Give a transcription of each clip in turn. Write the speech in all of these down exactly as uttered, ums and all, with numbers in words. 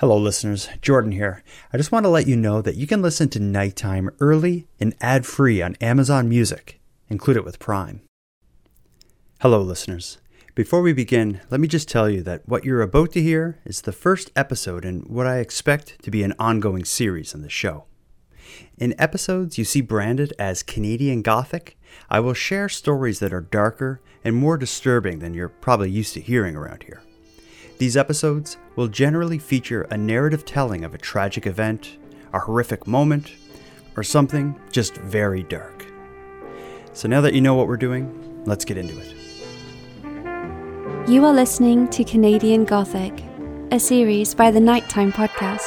Hello listeners, Jordan here. I just want to let you know that you can listen to Nighttime early and ad-free on Amazon Music, include it with Prime. Hello listeners. Before we begin, let me just tell you that what you're about to hear is the first episode in what I expect to be an ongoing series on the show. In episodes you see branded as Canadian Gothic, I will share stories that are darker and more disturbing than you're probably used to hearing around here. These episodes will generally feature a narrative telling of a tragic event, a horrific moment, or something just very dark. So now that you know what we're doing, let's get into it. You are listening to Canadian Gothic, a series by the Nighttime Podcast.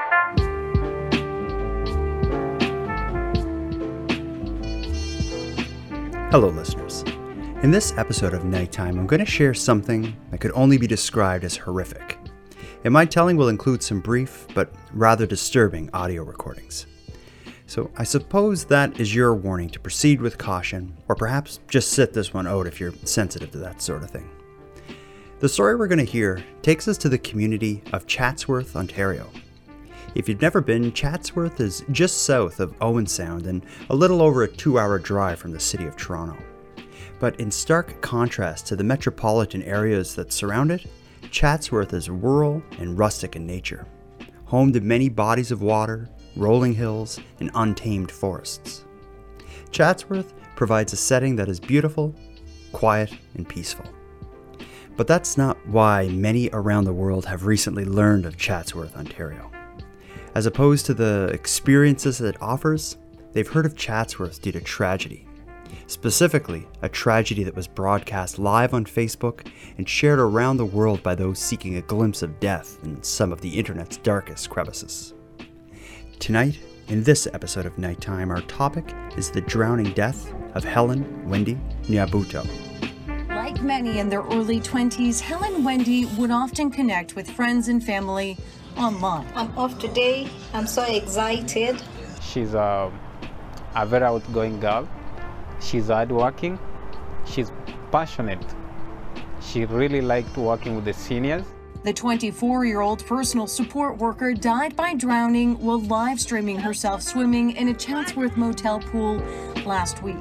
Hello listeners. In this episode of Nighttime, I'm going to share something that could only be described as horrific. And my telling will include some brief, but rather disturbing audio recordings. So I suppose that is your warning to proceed with caution, or perhaps just sit this one out if you're sensitive to that sort of thing. The story we're going to hear takes us to the community of Chatsworth, Ontario. If you've never been, Chatsworth is just south of Owen Sound and a little over a two-hour drive from the city of Toronto. But in stark contrast to the metropolitan areas that surround it, Chatsworth is rural and rustic in nature, home to many bodies of water, rolling hills, and untamed forests. Chatsworth provides a setting that is beautiful, quiet, and peaceful. But that's not why many around the world have recently learned of Chatsworth, Ontario. As opposed to the experiences that it offers, they've heard of Chatsworth due to tragedy. Specifically, a tragedy that was broadcast live on Facebook and shared around the world by those seeking a glimpse of death in some of the internet's darkest crevices. Tonight, in this episode of Nighttime, our topic is the drowning death of Helen Wendy Nyabuto. Like many in their early twenties, Helen Wendy would often connect with friends and family online. I'm off today. I'm so excited. She's a, a very outgoing girl. She's hardworking. She's passionate. She really liked working with the seniors. The twenty-four-year-old personal support worker died by drowning while live streaming herself swimming in a Chatsworth motel pool last week.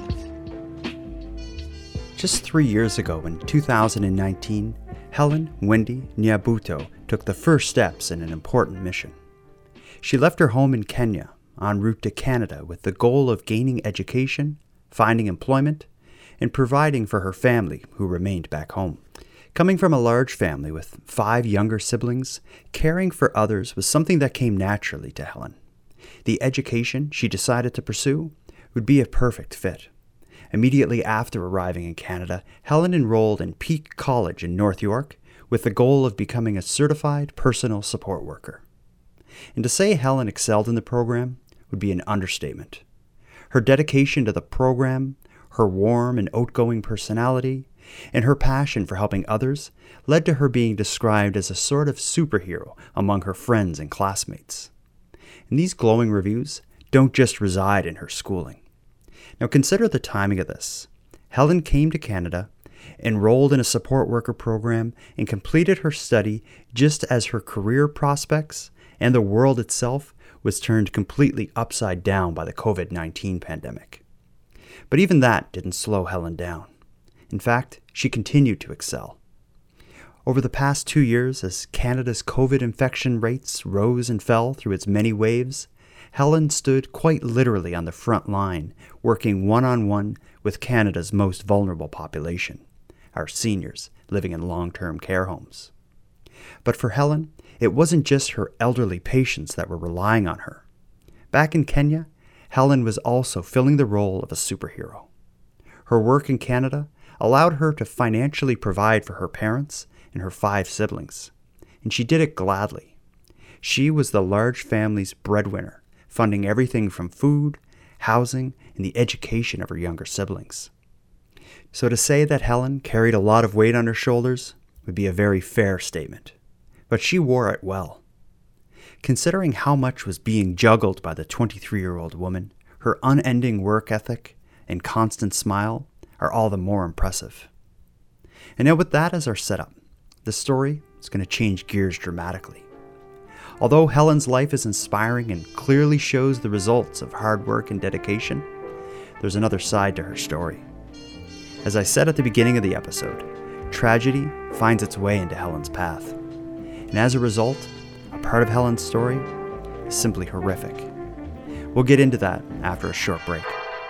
Just three years ago, in two thousand nineteen, Helen Wendy Nyabuto took the first steps in an important mission. She left her home in Kenya, en route to Canada, with the goal of gaining education, finding employment, and providing for her family who remained back home. Coming from a large family with five younger siblings, caring for others was something that came naturally to Helen. The education she decided to pursue would be a perfect fit. Immediately after arriving in Canada, Helen enrolled in Peak College in North York with the goal of becoming a certified personal support worker. And to say Helen excelled in the program would be an understatement. Her dedication to the program, her warm and outgoing personality, and her passion for helping others led to her being described as a sort of superhero among her friends and classmates. And these glowing reviews don't just reside in her schooling. Now consider the timing of this. Helen came to Canada, enrolled in a support worker program, and completed her study just as her career prospects and the world itself was turned completely upside down by the covid nineteen pandemic. But even that didn't slow Helen down. In fact, she continued to excel. Over the past two years, as Canada's COVID infection rates rose and fell through its many waves, Helen stood quite literally on the front line, working one-on-one with Canada's most vulnerable population, our seniors living in long-term care homes. But for Helen, it wasn't just her elderly patients that were relying on her. Back in Kenya, Helen was also filling the role of a superhero. Her work in Canada allowed her to financially provide for her parents and her five siblings, and she did it gladly. She was the large family's breadwinner, funding everything from food, housing, and the education of her younger siblings. So to say that Helen carried a lot of weight on her shoulders would be a very fair statement. But she wore it well. Considering how much was being juggled by the twenty-three-year-old woman, her unending work ethic and constant smile are all the more impressive. And now with that as our setup, the story is going to change gears dramatically. Although Helen's life is inspiring and clearly shows the results of hard work and dedication, there's another side to her story. As I said at the beginning of the episode, tragedy finds its way into Helen's path. And as a result, a part of Helen's story is simply horrific. We'll get into that after a short break.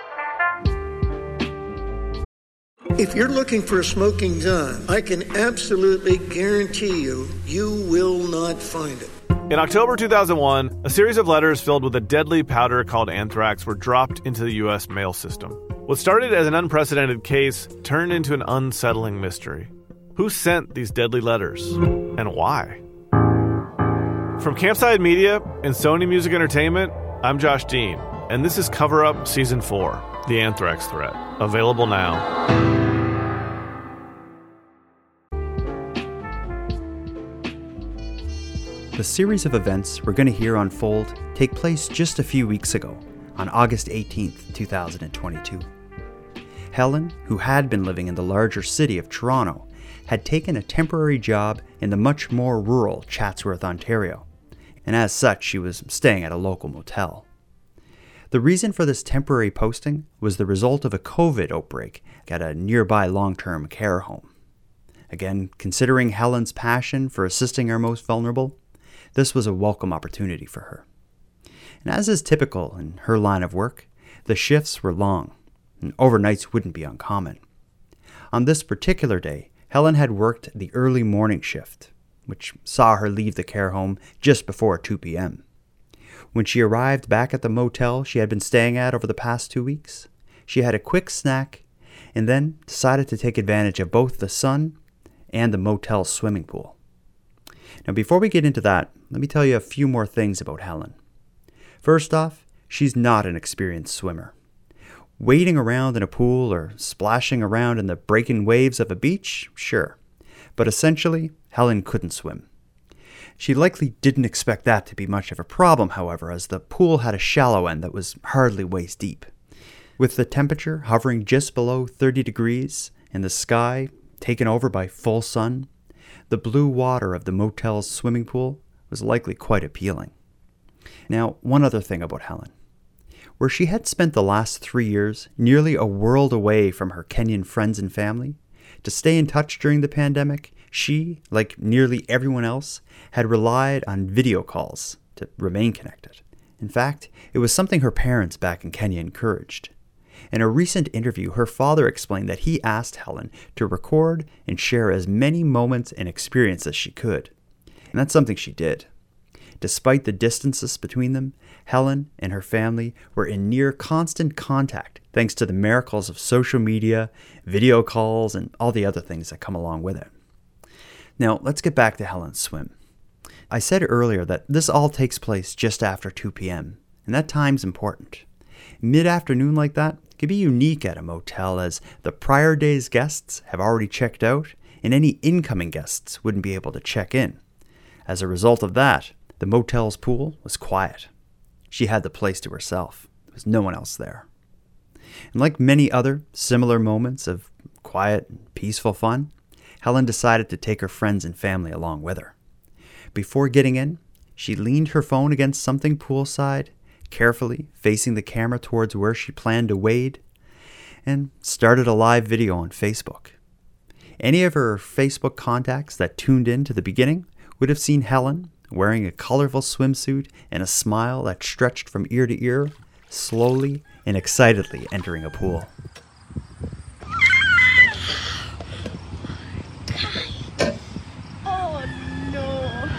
If you're looking for a smoking gun, I can absolutely guarantee you, you will not find it. In October two thousand one, a series of letters filled with a deadly powder called anthrax were dropped into the U S mail system. What started as an unprecedented case turned into an unsettling mystery. Who sent these deadly letters? And why? From Campside Media and Sony Music Entertainment, I'm Josh Dean, and this is Cover Up Season four, The Anthrax Threat, available now. The series of events we're going to hear unfold take place just a few weeks ago, on August eighteenth, two thousand twenty-two. Helen, who had been living in the larger city of Toronto, had taken a temporary job in the much more rural Chatsworth, Ontario, and as such she was staying at a local motel. The reason for this temporary posting was the result of a COVID outbreak at a nearby long-term care home. Again, considering Helen's passion for assisting our most vulnerable, this was a welcome opportunity for her. And as is typical in her line of work, the shifts were long, and overnights wouldn't be uncommon. On this particular day, Helen had worked the early morning shift, which saw her leave the care home just before two p.m. When she arrived back at the motel she had been staying at over the past two weeks, she had a quick snack and then decided to take advantage of both the sun and the motel's swimming pool. Now, before we get into that, let me tell you a few more things about Helen. First off, she's not an experienced swimmer. Wading around in a pool or splashing around in the breaking waves of a beach, sure. But essentially, Helen couldn't swim. She likely didn't expect that to be much of a problem, however, as the pool had a shallow end that was hardly waist deep. With the temperature hovering just below thirty degrees and the sky taken over by full sun, the blue water of the motel's swimming pool was likely quite appealing. Now, one other thing about Helen. Where she had spent the last three years nearly a world away from her Kenyan friends and family, to stay in touch during the pandemic, she, like nearly everyone else, had relied on video calls to remain connected. In fact, it was something her parents back in Kenya encouraged. In a recent interview, her father explained that he asked Helen to record and share as many moments and experiences as she could. And that's something she did. Despite the distances between them, Helen and her family were in near constant contact thanks to the miracles of social media, video calls, and all the other things that come along with it. Now, let's get back to Helen's swim. I said earlier that this all takes place just after two p.m., and that time's important. Mid-afternoon like that can be unique at a motel, as the prior day's guests have already checked out and any incoming guests wouldn't be able to check in. As a result of that, the motel's pool was quiet. She had the place to herself. There was no one else there. And like many other similar moments of quiet and peaceful fun, Helen decided to take her friends and family along with her. Before getting in, she leaned her phone against something poolside, carefully facing the camera towards where she planned to wade, and started a live video on Facebook. Any of her Facebook contacts that tuned in to the beginning would have seen Helen, wearing a colorful swimsuit and a smile that stretched from ear to ear, slowly and excitedly entering a pool. Oh no!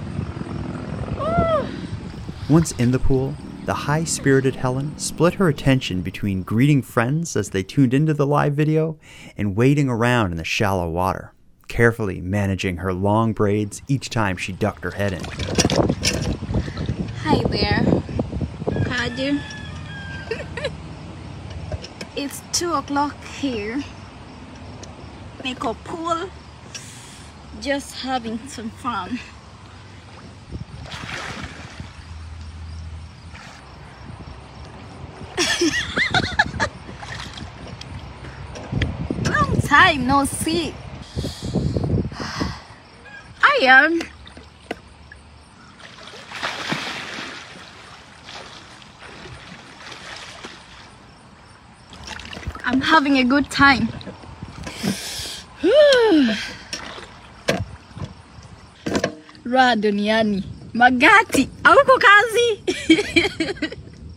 Oh. Once in the pool, the high-spirited Helen split her attention between greeting friends as they tuned into the live video and wading around in the shallow water, carefully managing her long braids each time she ducked her head in. Hi there. How do you? It's two o'clock here. Make a pool. Just having some fun. Long time no see. I am. I'm having a good time. Ra duniani. Magati. Auko kazi.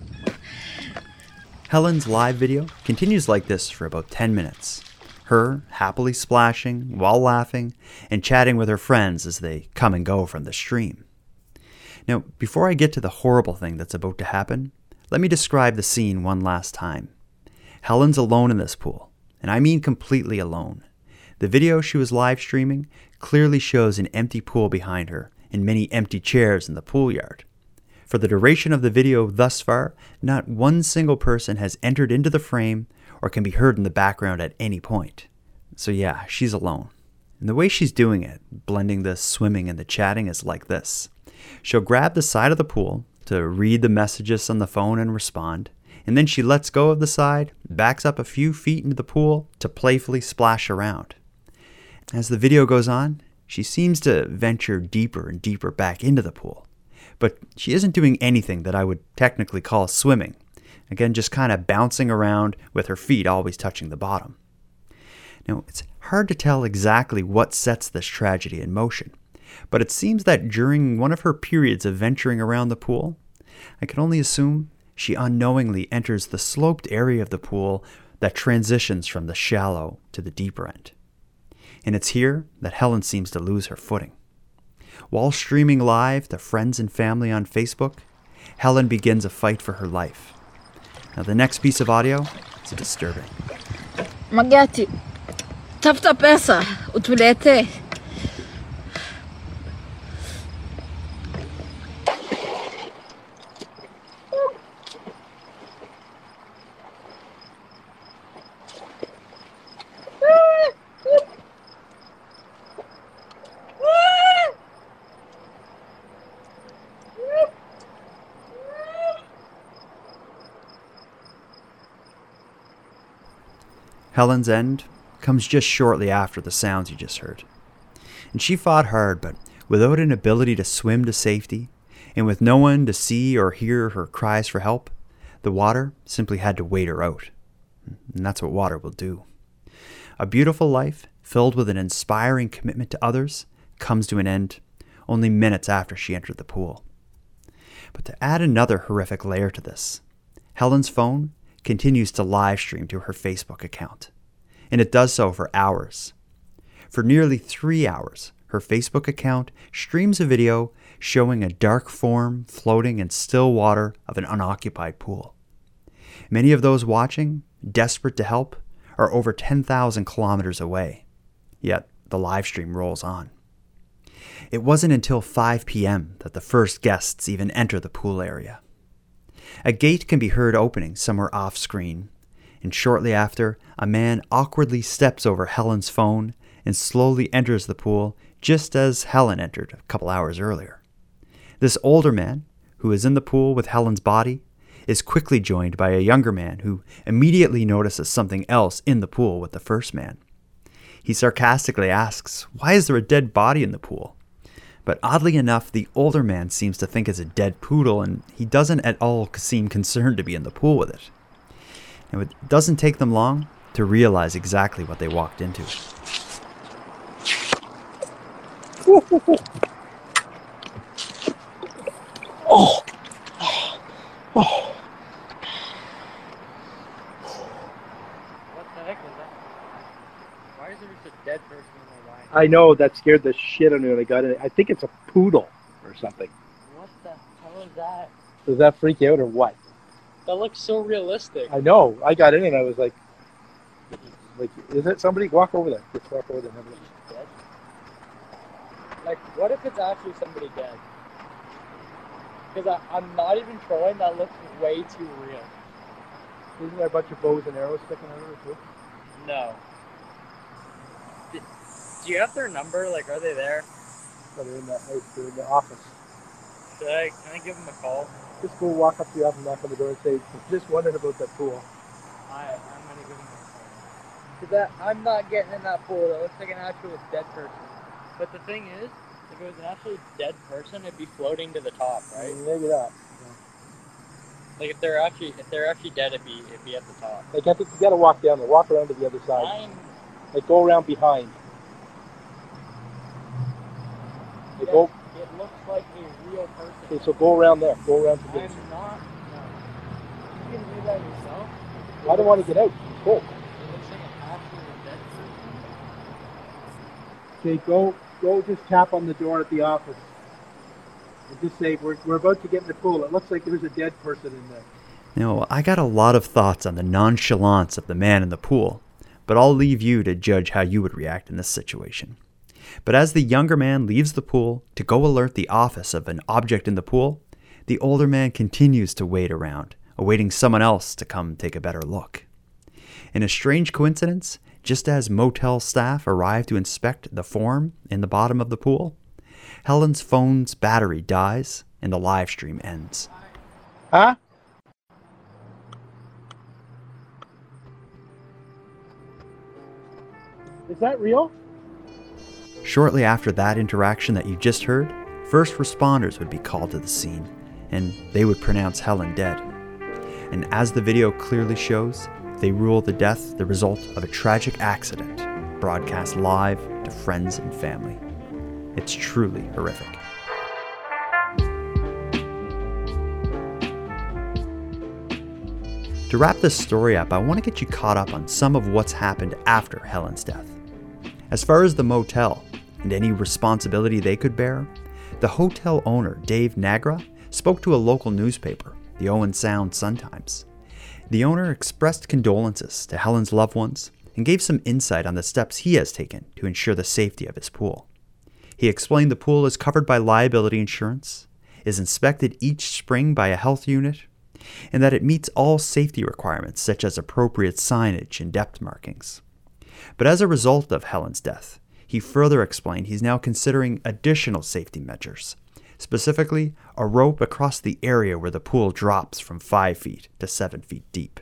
Helen's live video continues like this for about ten minutes. Her happily splashing while laughing and chatting with her friends as they come and go from the stream. Now, before I get to the horrible thing that's about to happen, let me describe the scene one last time. Helen's alone in this pool, and I mean completely alone. The video she was live streaming clearly shows an empty pool behind her and many empty chairs in the pool yard. For the duration of the video thus far, not one single person has entered into the frame or can be heard in the background at any point. So yeah, she's alone. And the way she's doing it, blending the swimming and the chatting, is like this. She'll grab the side of the pool to read the messages on the phone and respond, and then she lets go of the side, backs up a few feet into the pool to playfully splash around. As the video goes on, she seems to venture deeper and deeper back into the pool, but she isn't doing anything that I would technically call swimming. Again, just kind of bouncing around with her feet always touching the bottom. Now, it's hard to tell exactly what sets this tragedy in motion, but it seems that during one of her periods of venturing around the pool, I can only assume she unknowingly enters the sloped area of the pool that transitions from the shallow to the deeper end. And it's here that Helen seems to lose her footing. While streaming live to friends and family on Facebook, Helen begins a fight for her life. Now, the next piece of audio is disturbing. Magati. Tafuta pesa utulete. Helen's end comes just shortly after the sounds you just heard. And she fought hard, but without an ability to swim to safety, and with no one to see or hear her cries for help, the water simply had to wait her out. And that's what water will do. A beautiful life, filled with an inspiring commitment to others, comes to an end only minutes after she entered the pool. But to add another horrific layer to this, Helen's phone continues to live stream to her Facebook account, and it does so for hours. For nearly three hours, her Facebook account streams a video showing a dark form floating in still water of an unoccupied pool. Many of those watching, desperate to help, are over ten thousand kilometers away, yet the live stream rolls on. It wasn't until five p.m. that the first guests even enter the pool area. A gate can be heard opening somewhere off-screen, and shortly after, a man awkwardly steps over Helen's phone and slowly enters the pool just as Helen entered a couple hours earlier. This older man, who is in the pool with Helen's body, is quickly joined by a younger man who immediately notices something else in the pool with the first man. He sarcastically asks, "Why is there a dead body in the pool?" But oddly enough, the older man seems to think it's a dead poodle, and he doesn't at all seem concerned to be in the pool with it. Now, it doesn't take them long to realize exactly what they walked into. Oh. Oh. What the heck was that? Why is there just a dead person in the line? I know, that scared the shit out of me when I got in. I think it's a poodle or something. What the hell is that? Does that freak you out or what? That looks so realistic. I know. I got in and I was like, like, is it somebody? Walk over there. Just walk over there and have a look. Dead? Like, what if it's actually somebody dead? Because I'm not even trolling, that looks way too real. Isn't there a bunch of bows and arrows sticking out of it too? No. Do, do you have their number? Like, are they there? Oh, they're in the house. They're in the office. Should I, can I give them a call? Just go walk up to the office, knock on the door and say, just wondering about that pool. I, I'm going to give them a call. Because I'm not getting in that pool. That looks like an actual dead person. But the thing is, if it was an actually dead person, it'd be floating to the top, right? Maybe that. Yeah. Like if they're actually if they're actually dead, it'd be it'd be at the top. Like I think you gotta walk down there, walk around to the other side. Mine, Like go around behind. Like yeah, go. it looks like a real person. Okay, so go around there. Go around to the. I'm not. No. You can do that yourself. I don't want to get out. It's cold. It looks like an actual dead person. Okay, go go just tap on the door at the office. And just say, we're, we're about to get in the pool. It looks like there's a dead person in there. Now, I got a lot of thoughts on the nonchalance of the man in the pool, but I'll leave you to judge how you would react in this situation. But as the younger man leaves the pool to go alert the office of an object in the pool, the older man continues to wait around, awaiting someone else to come take a better look. In a strange coincidence, just as motel staff arrive to inspect the form in the bottom of the pool, Helen's phone's battery dies and the live stream ends. Huh? Is that real? Shortly after that interaction that you just heard, first responders would be called to the scene, and they would pronounce Helen dead. And as the video clearly shows, they rule the death the result of a tragic accident, broadcast live to friends and family. It's truly horrific. To wrap this story up, I want to get you caught up on some of what's happened after Helen's death. As far as the motel and any responsibility they could bear, the hotel owner, Dave Nagra, spoke to a local newspaper, the Owen Sound Sun-Times. The owner expressed condolences to Helen's loved ones and gave some insight on the steps he has taken to ensure the safety of his pool. He explained the pool is covered by liability insurance, is inspected each spring by a health unit, and that it meets all safety requirements such as appropriate signage and depth markings. But as a result of Helen's death, he further explained he's now considering additional safety measures, specifically a rope across the area where the pool drops from five feet to seven feet deep.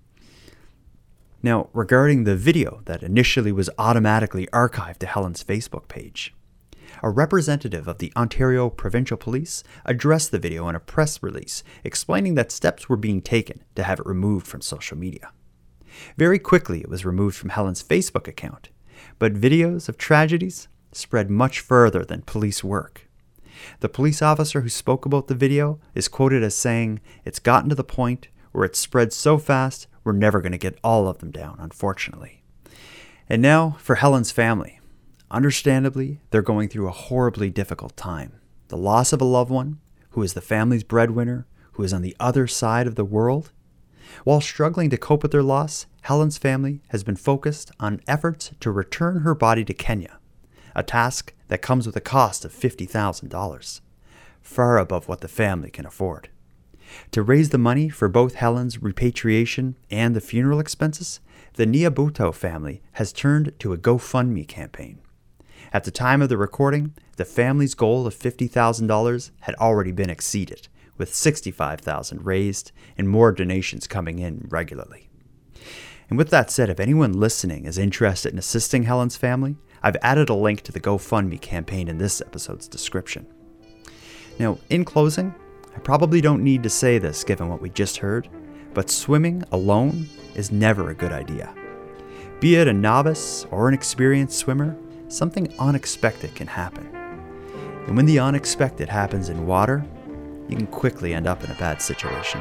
Now, regarding the video that initially was automatically archived to Helen's Facebook page, a representative of the Ontario Provincial Police addressed the video in a press release explaining that steps were being taken to have it removed from social media. Very quickly, it was removed from Helen's Facebook account, but videos of tragedies spread much further than police work. The police officer who spoke about the video is quoted as saying, "It's gotten to the point where it's spread so fast, we're never going to get all of them down, unfortunately." And now for Helen's family. Understandably, they're going through a horribly difficult time. The loss of a loved one, who is the family's breadwinner, who is on the other side of the world. While struggling to cope with their loss, Helen's family has been focused on efforts to return her body to Kenya, a task that comes with a cost of fifty thousand dollars, far above what the family can afford. To raise the money for both Helen's repatriation and the funeral expenses, the Nyabuto family has turned to a GoFundMe campaign. At the time of the recording, the family's goal of fifty thousand dollars had already been exceeded, with sixty-five thousand dollars raised and more donations coming in regularly. And with that said, if anyone listening is interested in assisting Helen's family, I've added a link to the GoFundMe campaign in this episode's description. Now, in closing, I probably don't need to say this given what we just heard, but swimming alone is never a good idea. Be it a novice or an experienced swimmer, something unexpected can happen. And when the unexpected happens in water, you can quickly end up in a bad situation.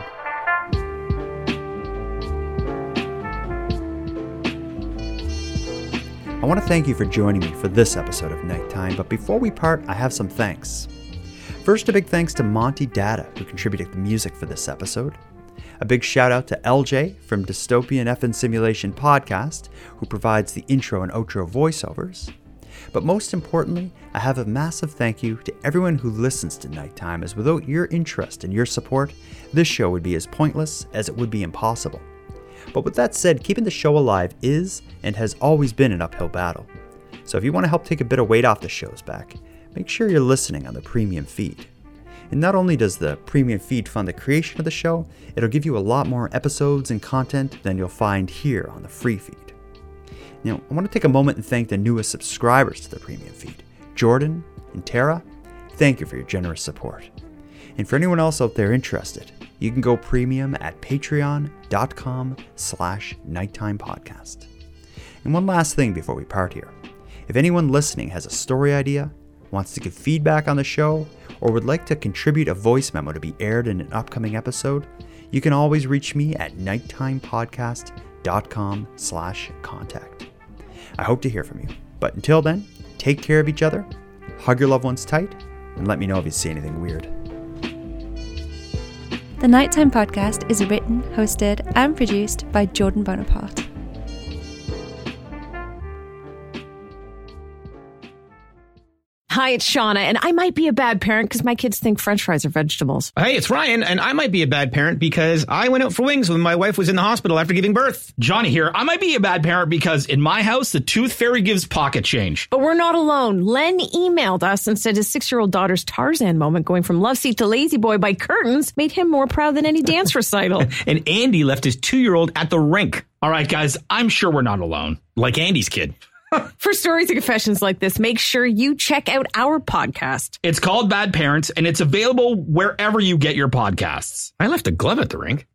I want to thank you for joining me for this episode of Nighttime, but before we part, I have some thanks. First, a big thanks to Monty Data, who contributed the music for this episode. A big shout out to L J from Dystopian F N Simulation Podcast, who provides the intro and outro voiceovers. But most importantly, I have a massive thank you to everyone who listens to Nighttime, as without your interest and your support, this show would be as pointless as it would be impossible. But with that said, keeping the show alive is and has always been an uphill battle. So if you want to help take a bit of weight off the show's back, make sure you're listening on the premium feed. And not only does the premium feed fund the creation of the show, it'll give you a lot more episodes and content than you'll find here on the free feed. Now, I want to take a moment and thank the newest subscribers to the premium feed, Jordan and Tara. Thank you for your generous support. And for anyone else out there interested, you can go premium at patreon.com slash nighttime podcast. And one last thing before we part here. If anyone listening has a story idea, wants to give feedback on the show, or would like to contribute a voice memo to be aired in an upcoming episode, you can always reach me at nighttimepodcast.com slash contact. I hope to hear from you. But until then, take care of each other, hug your loved ones tight, and let me know if you see anything weird. The Nighttime Podcast is written, hosted, and produced by Jordan Bonaparte. Hi, it's Shauna, and I might be a bad parent because my kids think French fries are vegetables. Hey, it's Ryan, and I might be a bad parent because I went out for wings when my wife was in the hospital after giving birth. Johnny here. I might be a bad parent because in my house, the tooth fairy gives pocket change. But we're not alone. Len emailed us and said his six-year-old daughter's Tarzan moment going from love seat to lazy boy by curtains made him more proud than any dance recital. And Andy left his two-year-old at the rink. All right, guys, I'm sure we're not alone. Like Andy's kid. For stories and confessions like this, make sure you check out our podcast. It's called Bad Parents, and it's available wherever you get your podcasts. I left a glove at the rink.